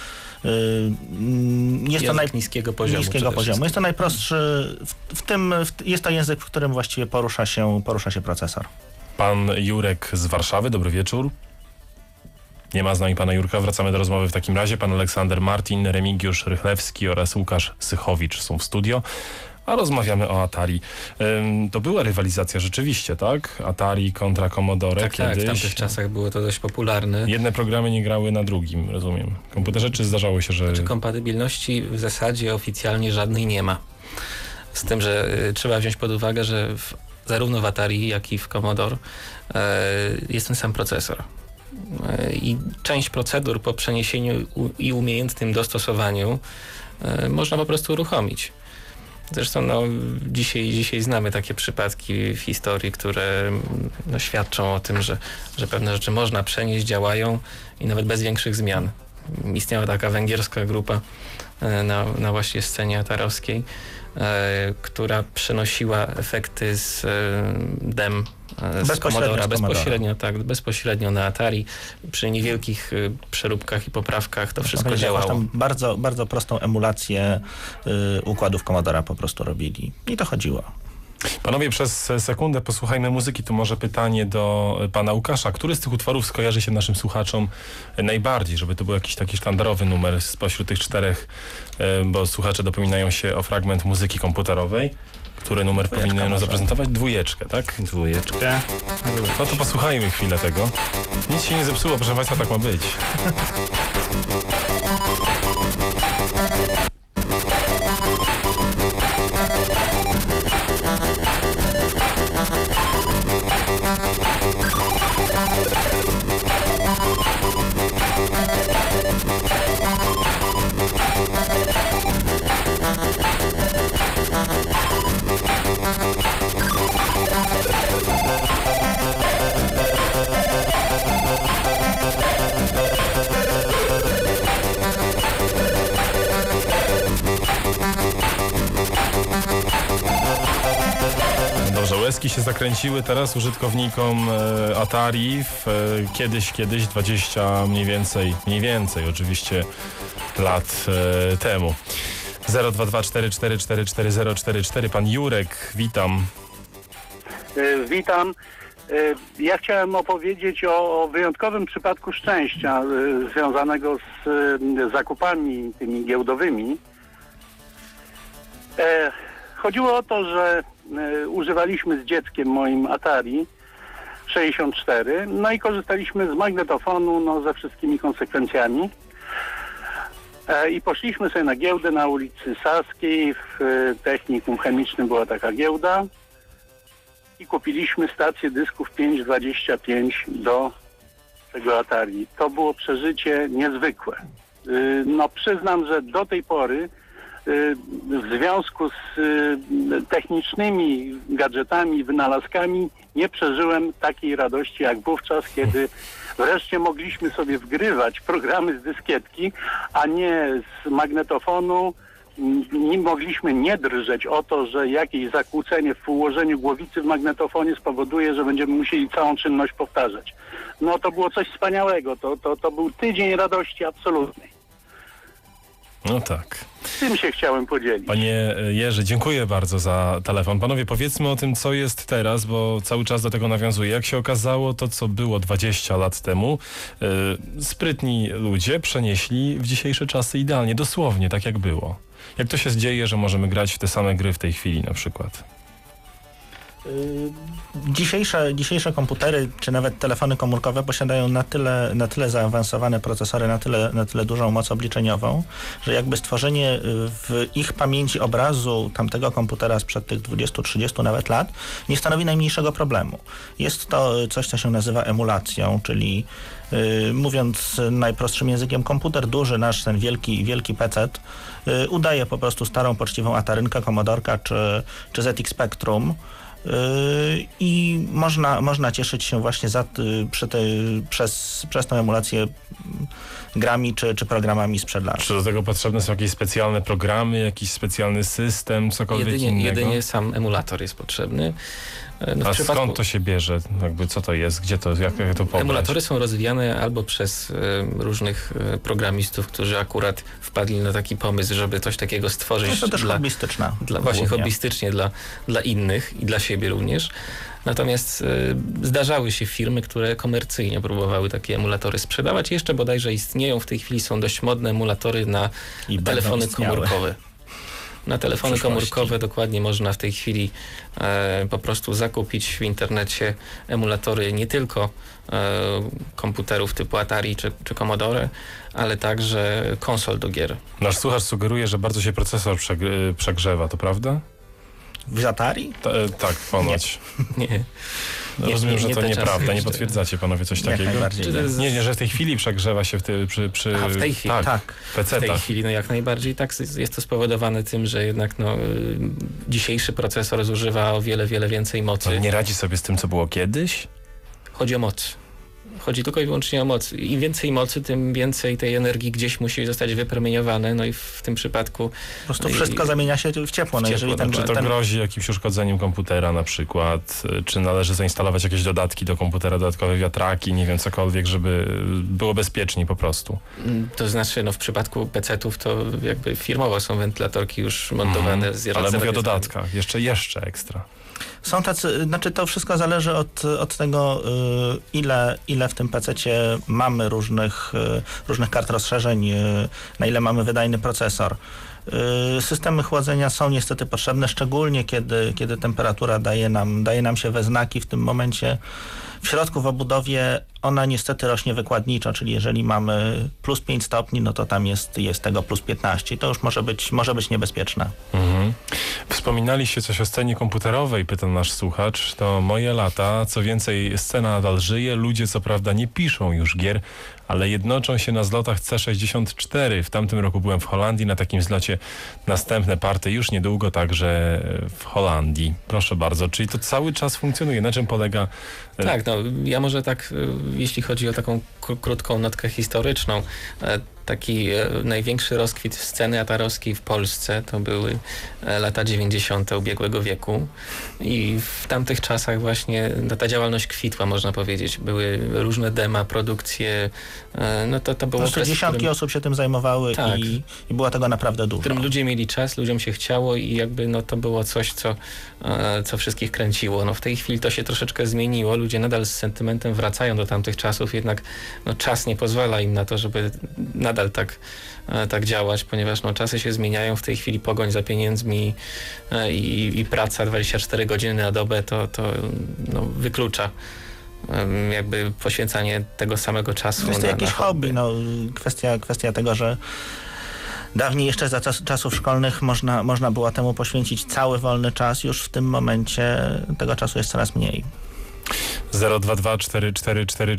niskiego poziomu. Jest to najprostszy, jest to język, w którym właściwie porusza się procesor. Pan Jurek z Warszawy, dobry wieczór. Nie ma z nami pana Jurka, wracamy do rozmowy w takim razie. Pan Aleksander Martin, Remigiusz Rychlewski oraz Łukasz Sychowicz są w studio, a rozmawiamy o Atari. To była rywalizacja rzeczywiście, tak? Atari kontra Commodore Tak, kiedyś. w tamtych czasach było to dość popularne. Jedne programy nie grały na drugim, rozumiem. Komputerze, czy zdarzało się, że... Znaczy kompatybilności w zasadzie oficjalnie żadnej nie ma. Z tym, że trzeba wziąć pod uwagę, że zarówno w Atari, jak i w Commodore jest ten sam procesor. I część procedur po przeniesieniu i umiejętnym dostosowaniu można po prostu uruchomić. Zresztą dzisiaj znamy takie przypadki w historii, które świadczą o tym, że pewne rzeczy można przenieść, działają i nawet bez większych zmian. Istniała taka węgierska grupa na właśnie scenie atarowskiej, która przenosiła efekty z DEM z Commodora bezpośrednio na Atari. Przy niewielkich przeróbkach i poprawkach to wszystko działało. Tam bardzo, bardzo prostą emulację układów Commodora po prostu robili. I to chodziło. Panowie, przez sekundę posłuchajmy muzyki. Tu może pytanie do pana Łukasza. Który z tych utworów skojarzy się naszym słuchaczom najbardziej, żeby to był jakiś taki sztandarowy numer spośród tych czterech, bo słuchacze dopominają się o fragment muzyki komputerowej. Który numer powinien zaprezentować? Dwójeczkę, tak? Dwójeczkę. No to posłuchajmy chwilę tego. Nic się nie zepsuło, proszę państwa, tak ma być. Dobrze, łezki się zakręciły teraz użytkownikom Atari kiedyś 20 mniej więcej oczywiście lat temu. 02244444044. Pan Jurek, witam. Witam. Ja chciałem opowiedzieć o wyjątkowym przypadku szczęścia związanego z zakupami tymi giełdowymi. Chodziło o to, że używaliśmy z dzieckiem moim Atari 64, no i korzystaliśmy z magnetofonu, ze wszystkimi konsekwencjami. I poszliśmy sobie na giełdę na ulicy Saskiej, w technikum chemicznym była taka giełda i kupiliśmy stację dysków 5.25 do tego Atari. To było przeżycie niezwykłe. Przyznam, że do tej pory w związku z technicznymi gadżetami, wynalazkami nie przeżyłem takiej radości jak wówczas, kiedy wreszcie mogliśmy sobie wgrywać programy z dyskietki, a nie z magnetofonu. Nie mogliśmy nie drżeć o to, że jakieś zakłócenie w ułożeniu głowicy w magnetofonie spowoduje, że będziemy musieli całą czynność powtarzać. To było coś wspaniałego. To był tydzień radości absolutnej. No tak. Tym się chciałem podzielić. Panie Jerzy, dziękuję bardzo za telefon. Panowie, powiedzmy o tym, co jest teraz, bo cały czas do tego nawiązuję. Jak się okazało, to co było 20 lat temu, sprytni ludzie przenieśli w dzisiejsze czasy idealnie, dosłownie tak jak było. Jak to się dzieje, że możemy grać w te same gry w tej chwili na przykład? Dzisiejsze komputery, czy nawet telefony komórkowe posiadają na tyle zaawansowane procesory, na tyle dużą moc obliczeniową, że jakby stworzenie w ich pamięci obrazu tamtego komputera sprzed tych 20-30 nawet lat nie stanowi najmniejszego problemu. Jest to coś, co się nazywa emulacją, czyli mówiąc najprostszym językiem, komputer duży, nasz ten wielki PC udaje po prostu starą poczciwą Atarynkę, Commodorka czy ZX Spectrum. I można cieszyć się właśnie przez tą emulację grami czy programami sprzed lat. Czy do tego potrzebne są jakieś specjalne programy, jakiś specjalny system, cokolwiek innego? Jedynie sam emulator jest potrzebny. A skąd to się bierze? Co to jest? Gdzie to? Jak to pobrać? Emulatory są rozwijane albo przez różnych programistów, którzy akurat wpadli na taki pomysł, żeby coś takiego stworzyć. To też hobbystyczna. Właśnie hobbystycznie dla innych i dla siebie również. Natomiast zdarzały się firmy, które komercyjnie próbowały takie emulatory sprzedawać. Jeszcze bodajże istnieją, w tej chwili są dość modne emulatory na telefony komórkowe. Na telefony komórkowe dokładnie można w tej chwili po prostu zakupić w internecie emulatory nie tylko komputerów typu Atari czy Commodore, ale także konsol do gier. Nasz słuchacz sugeruje, że bardzo się procesor przegrzewa, to prawda? W Atari? Tak, ponoć. Nie. Rozumiem, że to nieprawda. Nie potwierdzacie panowie coś takiego? Nie, że w tej chwili przegrzewa się w tej chwili? Tak. W tej chwili jak najbardziej tak. Jest to spowodowane tym, że jednak dzisiejszy procesor zużywa o wiele więcej mocy. Ale nie radzi sobie z tym, co było kiedyś? Chodzi o moc. Chodzi tylko i wyłącznie o moc. Im więcej mocy, tym więcej tej energii gdzieś musi zostać wypromieniowane. No i w tym przypadku... Po prostu wszystko zamienia się w ciepło. Czy to grozi jakimś uszkodzeniem komputera na przykład? Czy należy zainstalować jakieś dodatki do komputera, dodatkowe wiatraki, nie wiem, cokolwiek, żeby było bezpieczniej po prostu? To znaczy, w przypadku PC-ów to jakby firmowo są wentylatorki już montowane. Ale mówię o dodatkach. Jeszcze ekstra. Są tacy, znaczy to wszystko zależy od tego, ile w tym PC-cie mamy różnych kart rozszerzeń, na ile mamy wydajny procesor. Systemy chłodzenia są niestety potrzebne, szczególnie kiedy temperatura daje nam się we znaki. W tym momencie w środku w obudowie ona niestety rośnie wykładniczo, czyli jeżeli mamy plus 5 stopni, no to tam jest tego plus 15. To już może być niebezpieczne. Mhm. Wspominaliście coś o scenie komputerowej, pyta nasz słuchacz. To moje lata. Co więcej, scena nadal żyje. Ludzie co prawda nie piszą już gier, ale jednoczą się na zlotach C64. W tamtym roku byłem w Holandii na takim zlocie. Następne party już niedługo także w Holandii. Proszę bardzo. Czyli to cały czas funkcjonuje. Na czym polega... Tak, no ja może tak, jeśli chodzi o taką krótką notkę historyczną, taki największy rozkwit sceny atarowskiej w Polsce to były lata 90. ubiegłego wieku i w tamtych czasach właśnie ta działalność kwitła, można powiedzieć. Były różne dema, produkcje, no to było... To dziesiątki osób się tym zajmowały, tak. i było tego naprawdę dużo. W którym ludzie mieli czas, ludziom się chciało i jakby no to było coś, co wszystkich kręciło. No w tej chwili to się troszeczkę zmieniło. Ludzie nadal z sentymentem wracają do tamtych czasów, jednak no, czas nie pozwala im na to, żeby nadal tak działać, ponieważ no, czasy się zmieniają. W tej chwili pogoń za pieniędzmi i praca 24 godziny na dobę to no, wyklucza jakby poświęcanie tego samego czasu. Jest to jakieś hobby. No, kwestia tego, że dawniej jeszcze za czasów szkolnych można było temu poświęcić cały wolny czas. Już w tym momencie tego czasu jest coraz mniej. 022 444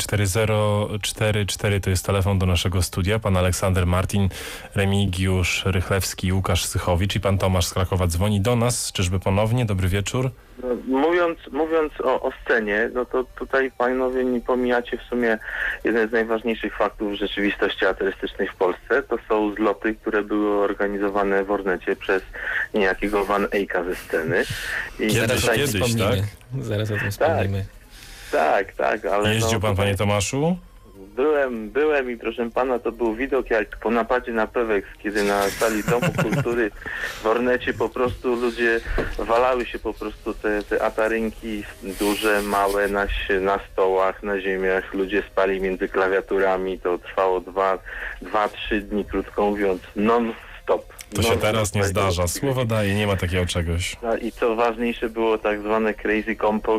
4044 to jest telefon do naszego studia. Pan Aleksander Martin, Remigiusz Rychlewski, Łukasz Sychowicz i pan Tomasz z Krakowa dzwoni do nas. Czyżby ponownie? Dobry wieczór. Mówiąc o scenie, no to tutaj panowie nie pomijacie w sumie jeden z najważniejszych faktów rzeczywistości ateistycznej w Polsce. To są zloty, które były organizowane w Ornecie przez niejakiego Van Eycka ze sceny. I kiedyś, tak? Zaraz o tym wspomnimy. Tak, ale... Jeździł pan, panie Tomaszu? Byłem i proszę pana, to był widok jak po napadzie na Pewex, kiedy na sali Domu Kultury w Ornecie po prostu ludzie walały się po prostu te atarynki duże, małe na stołach, na ziemiach. Ludzie spali między klawiaturami. To trwało 2-3 dni, krótko mówiąc, non-stop. To się teraz nie zdarza. Słowo daje, nie ma takiego czegoś. I co ważniejsze, było tak zwane Crazy Compo,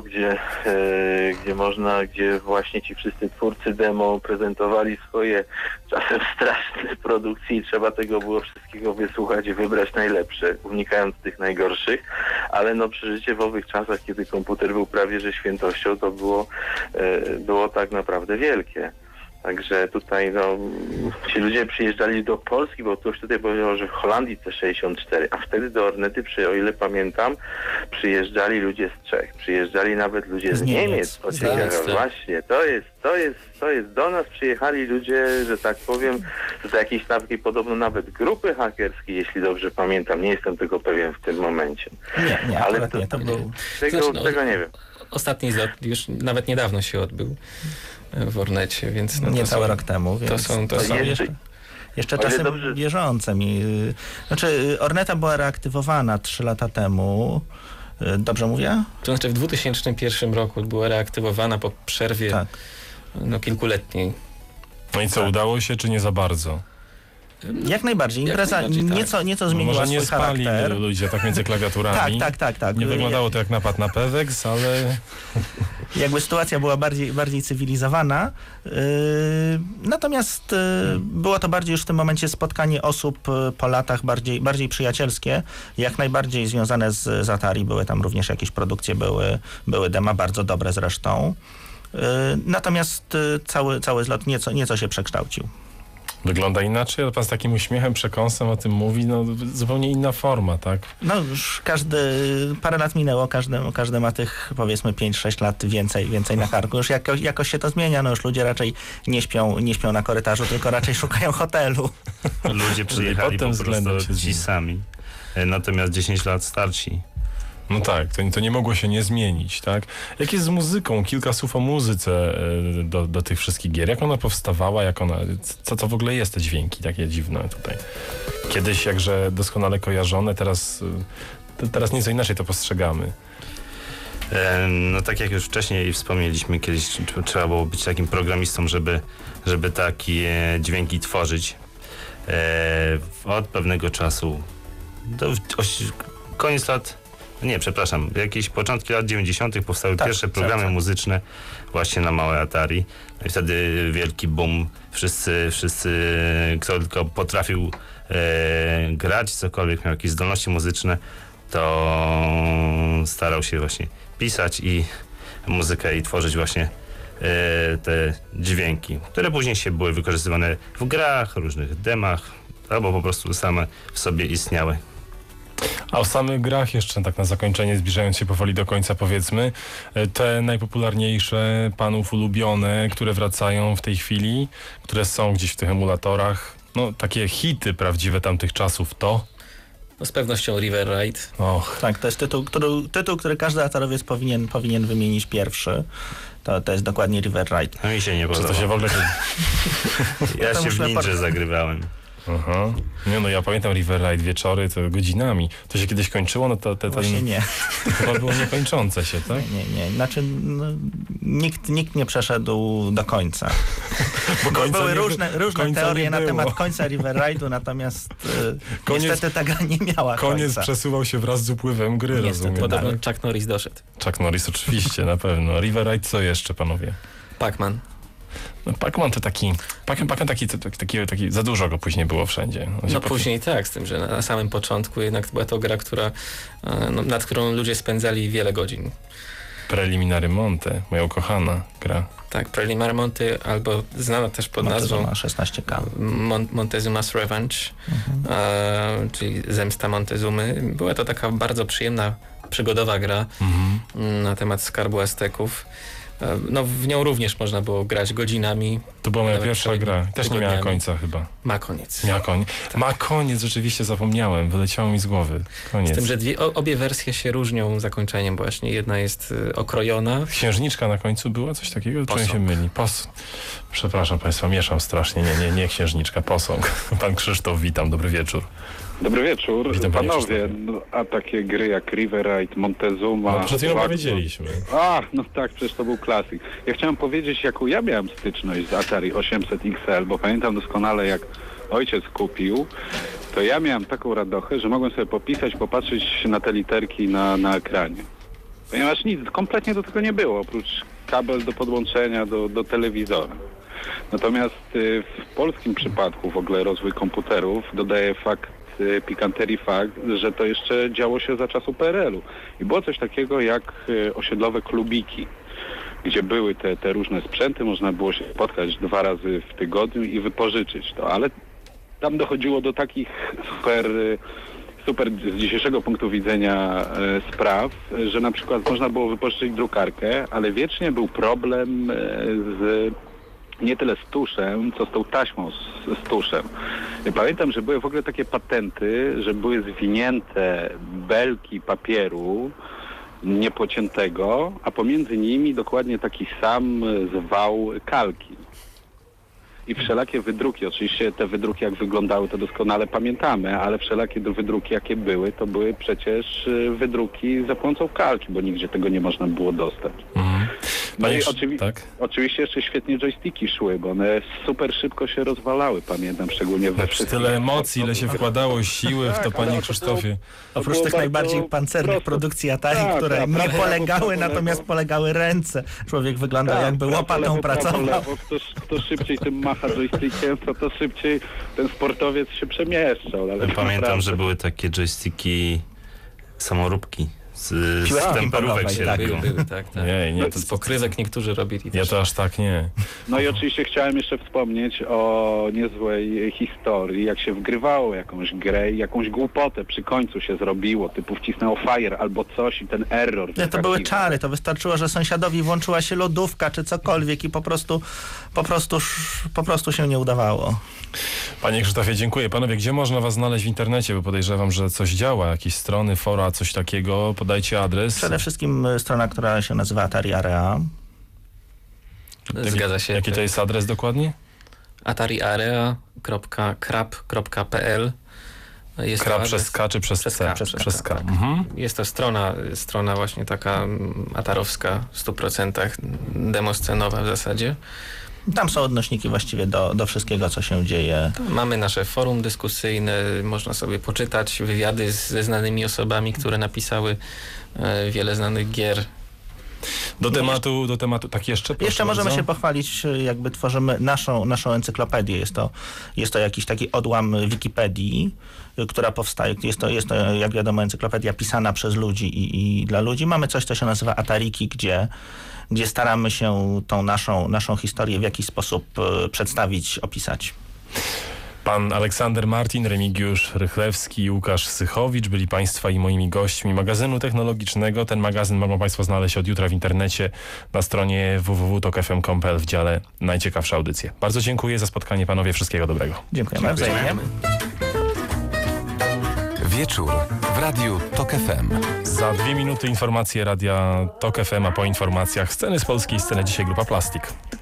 gdzie właśnie ci wszyscy twórcy demo prezentowali swoje czasem straszne produkcje i trzeba tego było wszystkiego wysłuchać i wybrać najlepsze, unikając tych najgorszych. Ale no przeżycie w owych czasach, kiedy komputer był prawie że świętością, to było tak naprawdę wielkie. Także tutaj no, ci ludzie przyjeżdżali do Polski, bo ktoś tutaj powiedział, że w Holandii C64, a wtedy do Ornety, o ile pamiętam, przyjeżdżali ludzie z Czech, przyjeżdżali nawet ludzie z Niemiec. Właśnie, to jest do nas przyjechali ludzie, że tak powiem, z jakiejś takiej podobno nawet grupy hakerskiej, jeśli dobrze pamiętam, nie jestem tego pewien w tym momencie. Nie, ale to był... Tego nie wiem. Ostatni zlot już nawet niedawno się odbył w Ornecie, więc... No Niecały rok temu, więc to są jeszcze czasem bieżące. Znaczy, Orneta była reaktywowana 3 lata temu. Dobrze mówię? To znaczy w 2001 roku była reaktywowana po przerwie kilkuletniej. No i co, udało się, czy nie za bardzo? Jak najbardziej. Impreza nieco zmieniła może swój nie spali charakter. ludzie tak między klawiaturami. Tak. Nie wyglądało to jak napad na Pewex, ale... Jakby sytuacja była bardziej cywilizowana. Natomiast było to bardziej już w tym momencie spotkanie osób po latach bardziej przyjacielskie, jak najbardziej związane z Atari. Były tam również jakieś produkcje, były dema, bardzo dobre zresztą. Natomiast cały zlot nieco się przekształcił. Wygląda inaczej, ale pan z takim uśmiechem, przekąsem o tym mówi, no zupełnie inna forma, tak? No już parę lat minęło, każdy ma tych powiedzmy 5-6 lat więcej na karku. Już jakoś się to zmienia, no już ludzie raczej nie śpią na korytarzu, tylko raczej szukają hotelu. Ludzie przyjechali po prostu ci sami, natomiast 10 lat starsi. No tak, to nie mogło się nie zmienić, tak? Jak jest z muzyką? Kilka słów o muzyce do tych wszystkich gier. Jak ona powstawała, co to w ogóle jest te dźwięki takie dziwne tutaj? Kiedyś jakże doskonale kojarzone, teraz nieco inaczej to postrzegamy. No tak jak już wcześniej wspomnieliśmy, kiedyś trzeba było być takim programistą, żeby takie dźwięki tworzyć. Od pewnego czasu koniec lat, nie, przepraszam, jakieś początki lat 90. powstały pierwsze programy muzyczne właśnie na małe Atari. No i wtedy wielki boom. Wszyscy kto tylko potrafił grać, cokolwiek miał jakieś zdolności muzyczne, to starał się właśnie pisać i muzykę i tworzyć właśnie te dźwięki, które później były wykorzystywane w grach, różnych demach, albo po prostu same w sobie istniały. A o samych grach jeszcze tak na zakończenie, zbliżając się powoli do końca, powiedzmy, te najpopularniejsze, panów ulubione, które wracają w tej chwili, które są gdzieś w tych emulatorach, no takie hity prawdziwe tamtych czasów, to? No z pewnością River Ride. Tak, to jest tytuł, który każdy atarowiec powinien wymienić pierwszy. To jest dokładnie River Ride. No mi się nie podoba. To się w ogóle... Ja się w Ninja zagrywałem. Aha. Nie, no ja pamiętam River Ride, wieczory to godzinami. To się kiedyś kończyło? No to właśnie nie. Chyba było niekończące się, tak? Nie. Znaczy nikt nie przeszedł do końca. Bo były różne teorie na temat końca River Ride'u, natomiast niestety ta gra nie miała końca. Koniec przesuwał się wraz z upływem gry, rozumiem. Podobno Chuck Norris doszedł. Chuck Norris oczywiście, na pewno. River Ride co jeszcze, panowie? Pac-Man. No Pac-Man to taki za dużo go później było wszędzie. No później tak, z tym, że na samym początku jednak była to gra, nad którą ludzie spędzali wiele godzin. Preliminary Monte, moja ukochana gra. Tak, Preliminary Monte, albo znana też pod nazwą 16K. Montezuma's Revenge, czyli Zemsta Montezumy. Była to taka bardzo przyjemna, przygodowa gra na temat skarbu Azteków. No w nią również można było grać godzinami. To była moja pierwsza gra. Też nie miała końca chyba. Ma koniec. Tak. Ma koniec, rzeczywiście zapomniałem. Wyleciało mi z głowy. Koniec. Z tym, że obie wersje się różnią zakończeniem właśnie. Jedna jest okrojona. Księżniczka na końcu była? Coś takiego? Czy się myli? Przepraszam państwa, mieszam strasznie. Nie księżniczka, posąg. Pan Krzysztof, witam. Dobry wieczór. Dobry wieczór. Witam, panowie. A takie gry jak River Ride, Montezuma... No przed chwilą powiedzieliśmy. No tak, przecież to był klasyk. Ja chciałem powiedzieć, jaką ja miałem styczność z Atari 800 XL, bo pamiętam doskonale, jak ojciec kupił, to ja miałem taką radochę, że mogłem sobie popatrzeć na te literki na ekranie. Ponieważ nic, kompletnie do tego nie było, oprócz kabel do podłączenia do telewizora. Natomiast w polskim przypadku w ogóle rozwój komputerów dodaje pikanterii fakt, że to jeszcze działo się za czasu PRL-u. I było coś takiego jak osiedlowe klubiki, gdzie były te różne sprzęty, można było się spotkać 2 razy w tygodniu i wypożyczyć to, ale tam dochodziło do takich super z dzisiejszego punktu widzenia spraw, że na przykład można było wypożyczyć drukarkę, ale wiecznie był problem z nie tyle z tuszem, co z tą taśmą z tuszem. Ja pamiętam, że były w ogóle takie patenty, że były zwinięte belki papieru niepociętego, a pomiędzy nimi dokładnie taki sam zwał kalki. I wszelakie wydruki, oczywiście te wydruki jak wyglądały, to doskonale pamiętamy, ale wszelakie wydruki jakie były, to były przecież wydruki za pomocą kalki, bo nigdzie tego nie można było dostać. No i oczywiście jeszcze świetnie joysticki szły, bo one super szybko się rozwalały, pamiętam, szczególnie we wszystkich. Tyle emocji, ile się wkładało siły w to, panie Krzysztofie. Oprócz tych najbardziej pancernych produkcji Atari, które nie polegały, natomiast polegały ręce. Człowiek wygląda jakby łopatą pracował. Kto szybciej tym macha joystickiem, to szybciej ten sportowiec się przemieszczał. Ale pamiętam, że były takie joysticki samoróbki. Z temperówek się robiły. Tak. Nie, z pokrywek niektórzy robili. Ja to aż tak nie. No i oczywiście chciałem jeszcze wspomnieć o niezłej historii, jak się wgrywało jakąś grę i jakąś głupotę przy końcu się zrobiło, typu wcisnęło fire albo coś i ten error. Nie, to były czary, to wystarczyło, że sąsiadowi włączyła się lodówka czy cokolwiek i po prostu się nie udawało. Panie Krzysztofie, dziękuję. Panowie, gdzie można was znaleźć w internecie? Bo podejrzewam, że coś działa, jakieś strony, fora, coś takiego. Podajcie adres. Przede wszystkim strona, która się nazywa Atari Area. Zgadza się. Jaki to jest adres dokładnie? atariarea.krap.pl. Jest Kra to przez adres- K czy przez C? Przez K. Mhm. Jest to strona właśnie taka atarowska w 100%, demoscenowa w zasadzie. Tam są odnośniki właściwie do wszystkiego, co się dzieje. Mamy nasze forum dyskusyjne, można sobie poczytać wywiady ze znanymi osobami, które napisały wiele znanych gier. Do tematu, tak jeszcze? Proszę Jeszcze możemy bardzo. się pochwalić, jakby tworzymy naszą encyklopedię. Jest to jakiś taki odłam Wikipedii, która powstaje. Jest to, jak wiadomo, encyklopediia pisana przez ludzi i dla ludzi. Mamy coś, co się nazywa Atariki, gdzie staramy się tą naszą historię w jakiś sposób przedstawić, opisać. Pan Aleksander Martin, Remigiusz Rychlewski i Łukasz Sychowicz byli Państwa i moimi gośćmi magazynu technologicznego. Ten magazyn mogą Państwo znaleźć od jutra w internecie na stronie www.tokfm.pl w dziale Najciekawsze audycje. Bardzo dziękuję za spotkanie, panowie. Wszystkiego dobrego. Dziękujemy. Wzajemnie. Wieczór w Radiu TOK FM. Za 2 minuty informacje Radia TOK FM, a po informacjach sceny z polskiej sceny dzisiaj grupa Plastik.